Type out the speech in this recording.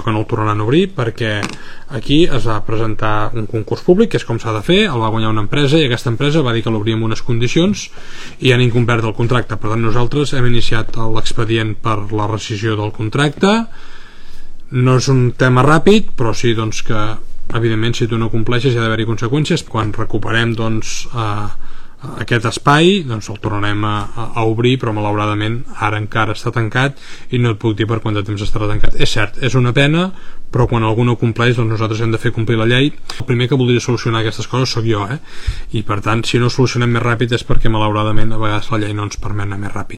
que no el tornaran a obrir, perquè aquí es va presentar un concurs públic, que és com s'ha de fer, el va guanyar una empresa i aquesta empresa va dir que l'obria amb unes condicions i han incomplert el contracte. Per tant, nosaltres hem iniciat l'expedient per la rescissió del contracte. No és un tema ràpid, però sí doncs, que evidentment si tu no compleixes hi ha d'haver-hi conseqüències. Quan recuperem doncs, aquest espai doncs el tornarem a obrir, però malauradament ara encara està tancat i no et puc dir per quant de temps estarà tancat. És cert, és una pena, però quan algú no compleix doncs nosaltres hem de fer complir la llei. El primer que voldria solucionar aquestes coses sóc jo, i per tant si no solucionem més ràpid és perquè malauradament a vegades la llei no ens permet anar més ràpid.